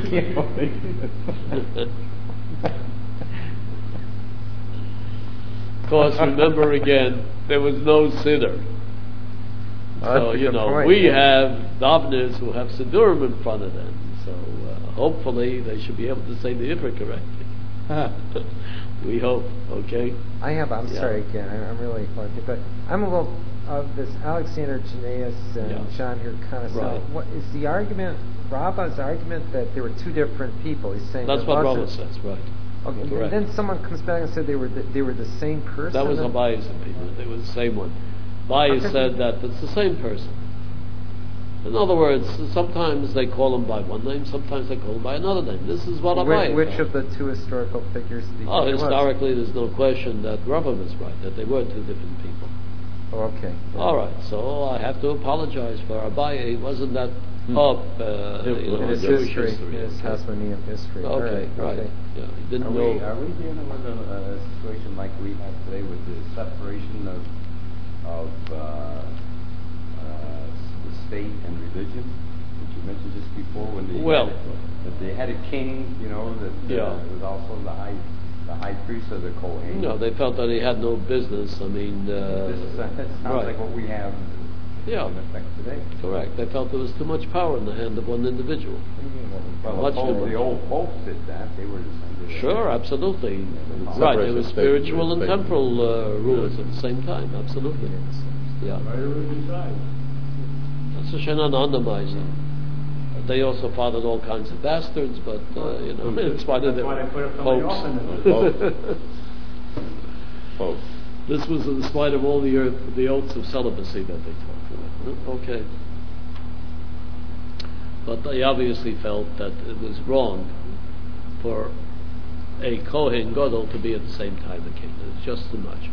Of course, remember again, there was no siddur. So, we have davners who have siddurim in front of them. So, hopefully, they should be able to say the Ivrit correctly. We hope, okay? I'm sorry again, I'm really lucky, but I'm a little of this Alexander Janaeus and John Hirkanis. Right. What is the argument, Rabbah's argument, that there were two different people? He's saying that's what Rabbah says, right. Okay, correct. And then someone comes back and said they were the same person? That was Abaye's opinion, they were the same one. Abaye said that it's the same person. In other words, sometimes they call him by one name, sometimes they call him by another name. This is what Abaye Which of the two historical figures do you think historically, there's no question that Rambam is right, that they were two different people. Oh, okay. All right, so I have to apologize for Abaye. He wasn't that up in his history, in his Hasmonean history. Okay, right. Okay. Yeah, he didn't Are know. we dealing with a situation like we have today with the separation of the state and religion, which you mentioned just before, when they had a king, that was also the high priest of the Kohen. No, they felt that he had no business. I mean, this sounds like what we have in effect today. Correct. They felt there was too much power in the hand of one individual. Well, the old popes did that. They were the sure, absolutely. Right, they were spiritual and temporal rulers at the same time. Absolutely. Yeah. That's a shenan anonymizing. They also fathered all kinds of bastards, but in spite of the popes. This was in spite of all the oaths of celibacy that they took. Okay. But they obviously felt that it was wrong for a Kohen Gadol to be at the same time a king. It's just too much.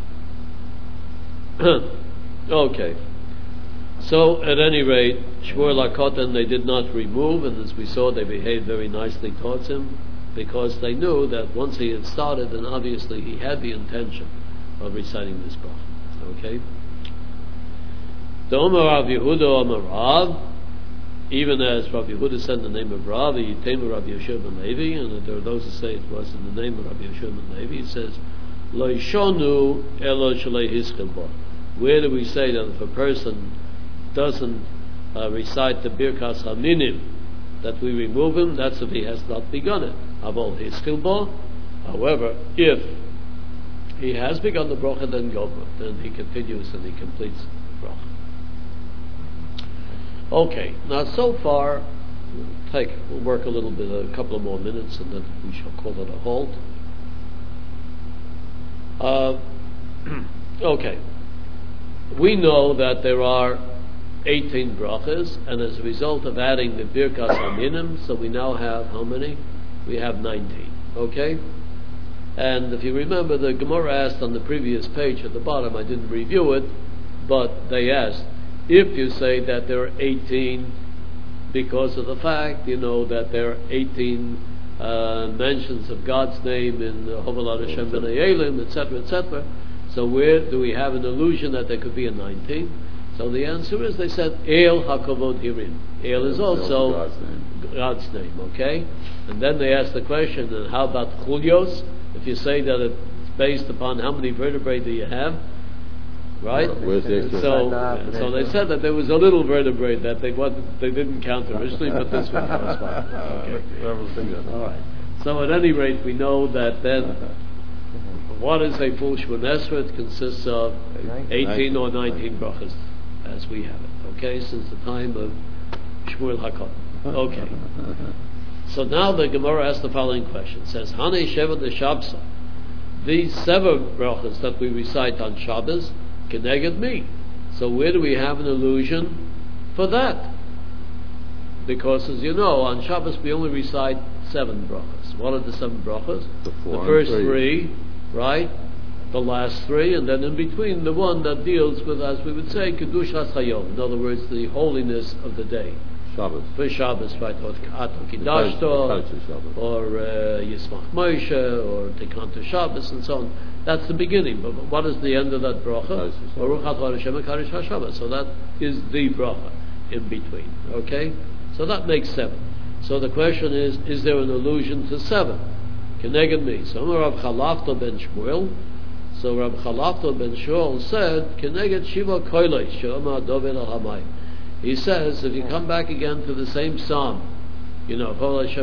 Okay. So, at any rate, Shmuel HaKoton they did not remove, and as we saw, they behaved very nicely towards him, because they knew that once he had started, then obviously he had the intention of reciting this bracha. Okay? The Omer Rav Yehuda Omer Rav, even as Rav Yehuda said in the name of Rav, Yitemu Rav Yeshua ben Levi, and there are those who say it was in the name of Rav Yeshua ben Levi, it says, Lo yishonu elo shalei hiskel bo. Where do we say that if a person doesn't recite the Birkas Haminim, that we remove him? That's if he has not begun it. Avol hiskel bo. However, if he has begun the bracha, then Gomer, then he continues and he completes the bracha. Okay, now so far, we'll work a little bit, a couple of more minutes, and then we shall call it a halt. Okay, we know that there are 18 brachas, and as a result of adding the Birkas Haminim, so we now have how many? We have 19. Okay? And if you remember, the Gemara asked on the previous page at the bottom, I didn't review it, but they asked, if you say that there are 18 because of the fact, that there are 18 mentions of God's name in Hovalat Hashem B'nai Elim, etc., etc., so where do we have an illusion that there could be a 19? So the answer is, they said, El HaKavod Hirin. El is also God's name, okay? And then they asked the question, and how about Chulios? If you say that it's based upon how many vertebrae do you have, right? Where's the extra? So they said that there was a little vertebrae that they didn't count originally, but this one corresponds. Okay. All right. So at any rate, we know that then, what is a full Shemona Esrei? It consists of 18 or 19 brachas, as we have it, okay, since the time of Shmuel HaKohen. Okay. So now the Gemara asks the following question. It says, Hanei Sheva de Shabsa. These 7 brachas that we recite on Shabbos, Keneged me. So where do we have an allusion for that? Because, as you know, on Shabbos we only recite 7 brachas. What are the 7 brachas? The first 3, right? The last 3, and then in between the one that deals with, as we would say, Kedushas Hayom. In other words, the holiness of the day. Shabbos. For Shabbos, right? Or Ato Kidashto, or Yismach Moshe, or Tekanto Shabbos, and so on. That's the beginning. But what is the end of that bracha? Baruch atah Hashem HaKadosh HaShabbat. So that is the bracha in between. Okay? So that makes 7. So the question is there an allusion to 7? Keneged me. So Rav Chalafta ben Shmuel. So Rav Chalafta ben Shmuel said, Keneged Shiva Koilei, Shema Dovid al Hamayim. He says, if you come back again to the same psalm, you know,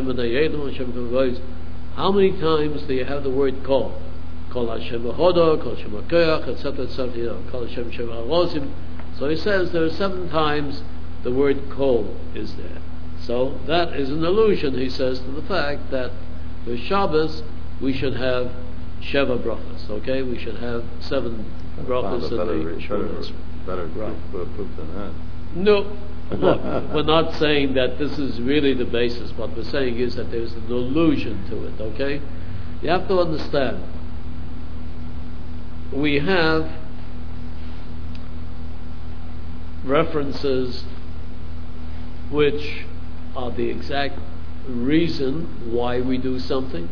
how many times do you have the word Kol? Kol Hashem Hodo, Kol Hashem Koyach, etc., etc., you know, Kol Hashem Shem HaRozim. So he says there are 7 times the word Kol is there. So that is an allusion, he says, to the fact that for Shabbos we should have Sheva brachas, okay? We should have 7 brachas in the Shemona. Better proof than that. No, look, we're not saying that this is really the basis. What we're saying is that there's an allusion to it, okay? You have to understand, we have references which are the exact reason why we do something,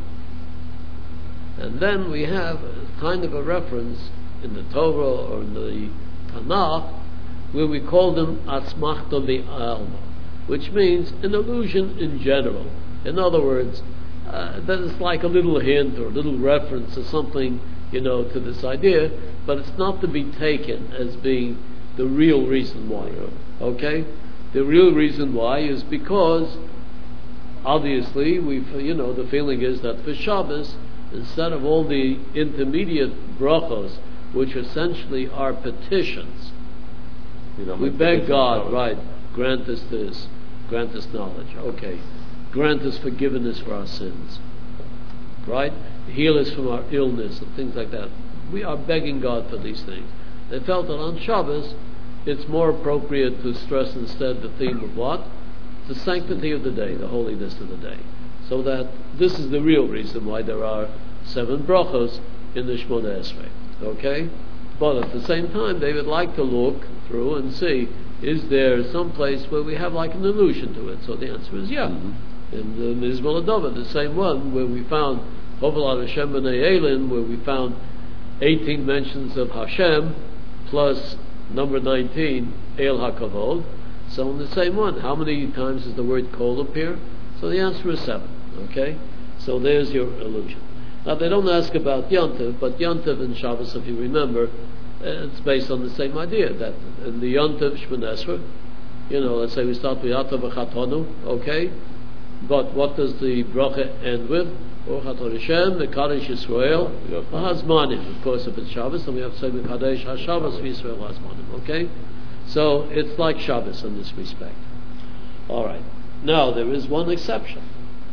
and then we have kind of a reference in the Torah or in the Tanakh where we call them asmachta be'alma, which means an allusion in general. In other words, that is like a little hint or a little reference or something, you know, to this idea, but it's not to be taken as being the real reason why. Okay? The real reason why is because, obviously, the feeling is that for Shabbos, instead of all the intermediate brachos, which essentially are petitions, we beg God, right, grant us this, grant us knowledge, okay, grant us forgiveness for our sins, right, heal us from our illness and things like that. We are begging God for these things. They felt that on Shabbos it's more appropriate to stress instead the theme of what? The sanctity of the day, the holiness of the day. So that this is the real reason why there are 7 brachos in the Shemona Esrei, okay? But at the same time, they would like to look through and see, is there some place where we have like an allusion to it? So the answer is yeah. Mm-hmm. In the Mizmor Adova, the same one where we found Hovel Hashem B'nai Elin, where we found 18 mentions of Hashem, plus number 19, El HaKavod. So in the same one, how many times does the word Kol appear? So the answer is 7, okay? So there's your allusion. Now they don't ask about Yontiv, but Yontiv and Shabbos, if you remember, it's based on the same idea, that in the Yontiv Shemona Esrei, let's say we start with Yata V'Chatonu, okay? But what does the bracha end with? Baruch Hashem, Mekadesh Yisrael, Hazmanim. Of course, if it's Shabbos, then we have to say Mekadesh HaShabbos V'Yisrael Hazmanim, okay? So it's like Shabbos in this respect. All right. Now there is one exception,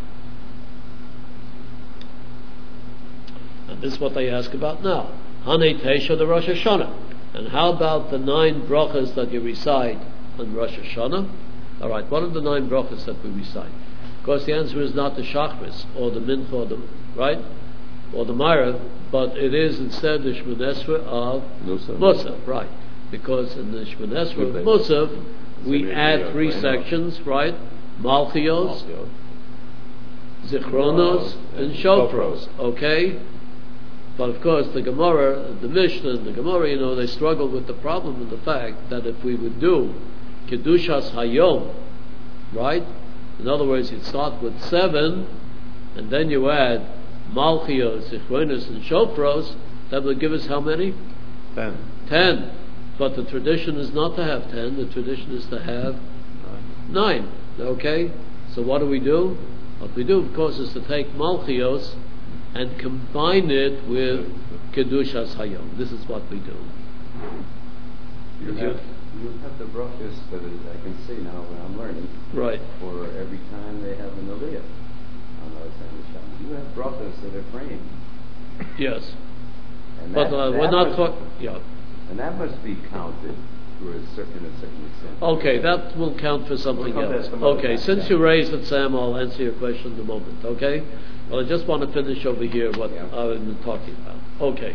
and this is what they ask about now. Hanei Teisha the Rosh Hashanah. And how about the 9 brachas that you recite on Rosh Hashanah? All right. What are the 9 brachas that we recite? Of course, the answer is not the Shachris or the Mincha, or the or the Ma'ariv, but it is instead the Shemona Esrei of Musaf, right? Because in the Shemona Esrei of Musaf, we add 3 sections, right? Malchios, Zichronos, and Shofros, okay? But of course, the Gemara, the Mishnah, and the Gemara, they struggle with the problem of the fact that if we would do Kedushas Hayom, right? In other words, you'd start with 7, and then you add Malchios, Zichronos, and Shofros, that would give us how many? 10. But the tradition is not to have 10, the tradition is to have 9. Okay? So what do? What we do, of course, is to take Malchios and combine it with Kedushas Hayom. This is what we do. You have the brachas that I can see now when I'm learning. Right. For every time they have an aliyah on those Shabbat. You have brachas that are framed. Yes. And but we're not talking. Yeah. And that must be counted to a certain extent. Okay, that will count for something else. Okay, since you raised it, Sam, I'll answer your question in a moment. Okay. Well, I just want to finish over here what I've been talking about. Okay.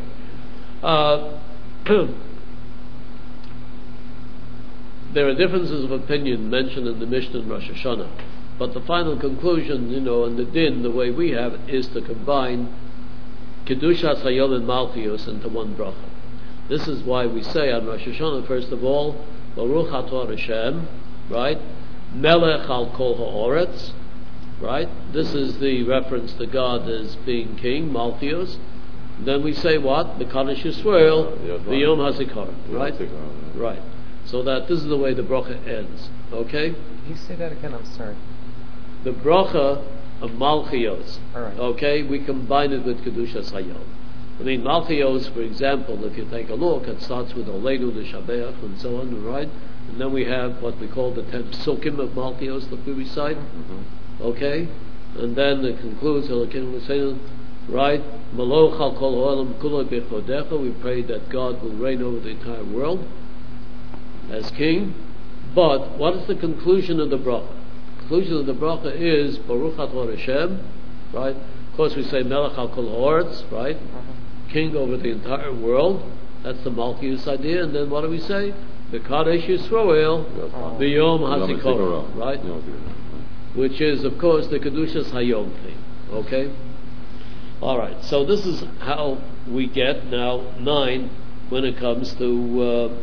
There are differences of opinion mentioned in the Mishnah and Rosh Hashanah, but the final conclusion, and the din, the way we have it, is to combine Kedushas Hayom and Malchios into one bracha. This is why we say on Rosh Hashanah, first of all, Baruch Atah Hashem, right? Melech al Kol Ha'oretz, right? This is the reference to God as being king, Malchios. Then we say what? B'Kadosh Yisrael, V'Yom HaZikaron, right? Right. So that this is the way the bracha ends. Okay? Can you say that again? I'm sorry. The bracha of Malchios. All right. Okay? We combine it with Kedushas Hayom. I mean, Malchios, for example, if you take a look, it starts with Oleinu, the Shabeach, and so on, right? And then we have what we call the 10 psukim of Malchios that we recite. Mm-hmm. Okay? And then it concludes, right? Maloch al kol ha'olam kuloi b'chodecha. We pray that God will reign over the entire world as king. But what is the conclusion of the bracha? The conclusion of the bracha is Baruch Atah Hashem, right? Of course we say Melech al Kol Ha'oretz, right? King over the entire world. That's the Malchus idea. And then what do we say? B'Kadosh Yisrael V'Yom HaZikaron, right? Which is, of course, the Kedushas Hayom thing. Okay? All right. So this is how we get now 9 when it comes to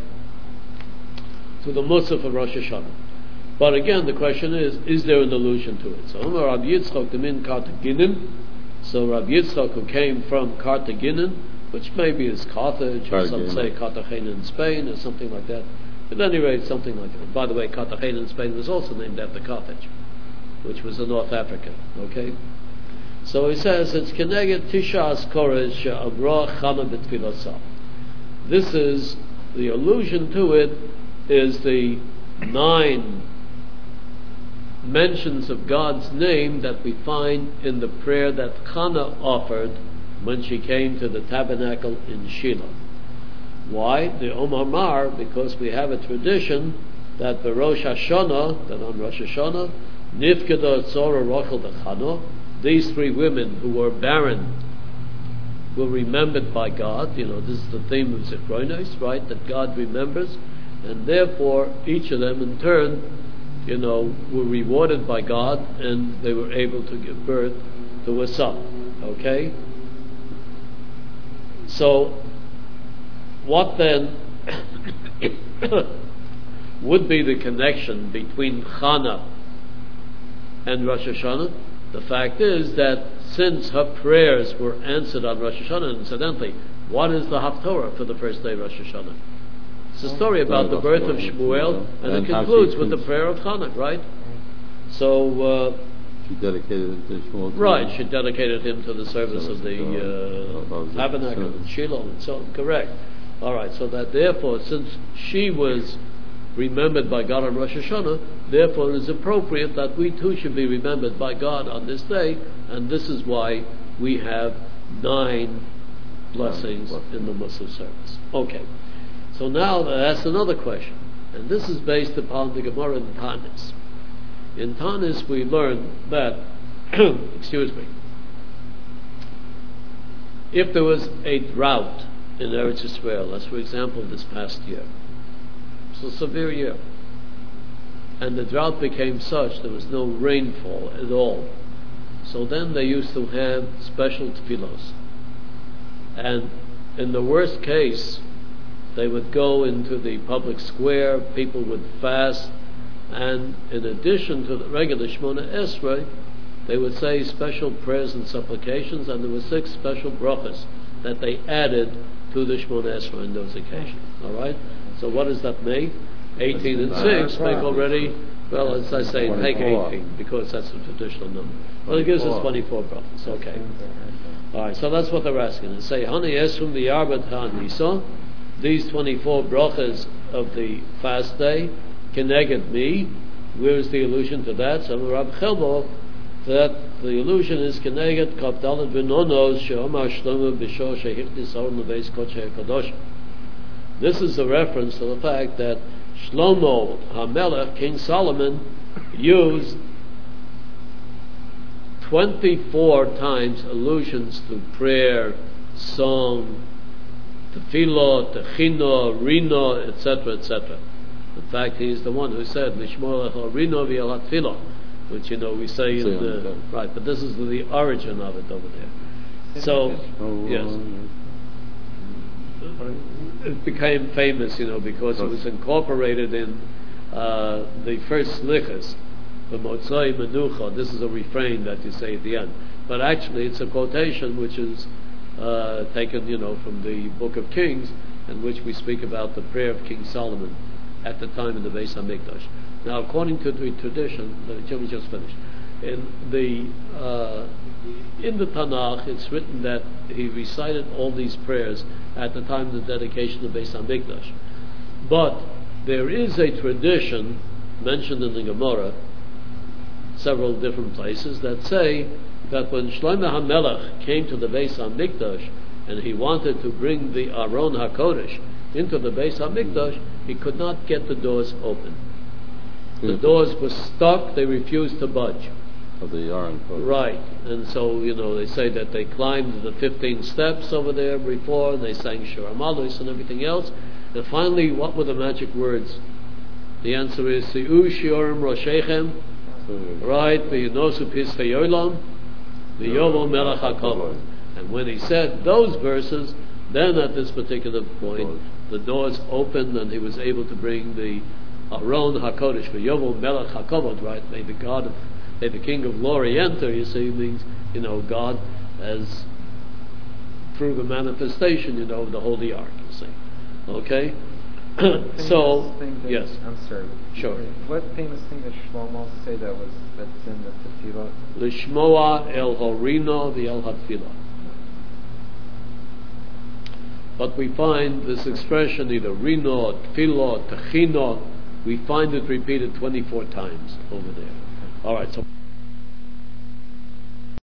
the Musaf of Rosh Hashanah. But again, the question is there an allusion to it? So Rabbi Yitzchak Demin Kartaginim. So Rabbi Yitzchak, who came from Cartagena, which maybe is Carthage, or some say Cartagena in Spain, or something like that. At any rate, something like that. By the way, Cartagena in Spain was also named after Carthage, which was in North Africa. Okay? So he says, it's Keneged Tishas Koresh She'amra Chana B'Tfilosah. This is, the allusion to it is the 9 mentions of God's name that we find in the prayer that Chana offered when she came to the tabernacle in Shiloh. Why? The Omar Mar, because we have a tradition that the Rosh Hashanah, that on Rosh Hashanah, Nifkeda Tzora Rachel Chana, these 3 women who were barren were remembered by God. This is the theme of Zichronos, right? That God remembers, and therefore each of them in turn were rewarded by God, and they were able to give birth to a son. Okay? So, what then would be the connection between Chana and Rosh Hashanah? The fact is that since her prayers were answered on Rosh Hashanah, incidentally, what is the Haftorah for the first day of Rosh Hashanah? It's a story about the birth of Shmuel, and it concludes with the prayer of Chana, right? So she dedicated it to Shmuel. Right, she dedicated him to the service of the tabernacle in Shiloh, and so on. Correct. All right. So that therefore, since she was remembered by God on Rosh Hashanah, therefore it is appropriate that we too should be remembered by God on this day, and this is why we have 9 blessings in the Musaf service. Okay. So now that's another question, and this is based upon the Gemara in Tanis. In Tanis we learn that, if there was a drought in Eretz Yisrael, as for example this past year, it's a severe year, and the drought became such there was no rainfall at all, so then they used to have special tefillos. And in the worst case, they would go into the public square, people would fast, and in addition to the regular Shemona Esrei, they would say special prayers and supplications, and there were 6 special brachas that they added to the Shemona Esrei on those occasions. All right? So what does that make? 18 and 6 make already, well, as I say, make 18, because that's the traditional number. Well, it gives us 24 brachas. Okay. All right, so that's what they're asking. They say, Hani Esrum V'Yarbat HaNisa, these 24 brachas of the fast day, Keneged me. Where is the allusion to that? So Rab Chelbo, that the allusion is Keneged Kavdalet V'Nonos She'omar Shlomo B'Shor She'hichtis Or Neveis Kodshei HaKadosh. This is a reference to the fact that Shlomo HaMelech, King Solomon, used 24 times allusions to prayer, song, tefillah, techino, rino, etc., etc. In fact, he is the one who said, Lishmor lecha rino v'yal hatfilah, which, we say in the... Right, but this is the origin of it over there. So, yes. It became famous, because it was incorporated in the first slichas, the Motzai Menucha. This is a refrain that you say at the end. But actually, it's a quotation which is taken, from the Book of Kings, in which we speak about the prayer of King Solomon at the time in the Beis HaMikdash. Now, according to the tradition, let me just finish. In the Tanakh, it's written that he recited all these prayers at the time of the dedication of Beis HaMikdash. But there is a tradition mentioned in the Gemara, several different places, that say that when Shlomo HaMelech came to the Beis HaMikdash and he wanted to bring the Aron HaKodesh into the Beis HaMikdash, he could not get the doors open. The doors were stuck, they refused to budge. Of the Aron Kodesh. Right, and so, they say that they climbed the 15 steps over there before, and they sang Shir HaMalus and everything else, and finally, what were the magic words? The answer is, Si'u Shiorim Roshechem, right, V'yinosu Piskei Yolam, V'yovo Melech HaKavod. And when he said those verses, then at this particular point, the doors opened and he was able to bring the Aron HaKodesh, V'yovo Melech HaKavod, right, may the King of Glory enter, you see, means, God as through the manifestation, of the Holy Ark, you see. Okay? So, yes. I'm sorry. Sure. What famous thing does Shlomo say that's in the Tefillah? Lishmoa el horino v'el hatfilah. But we find this expression, either rino, tefillah, techino, we find it repeated 24 times over there. All right, so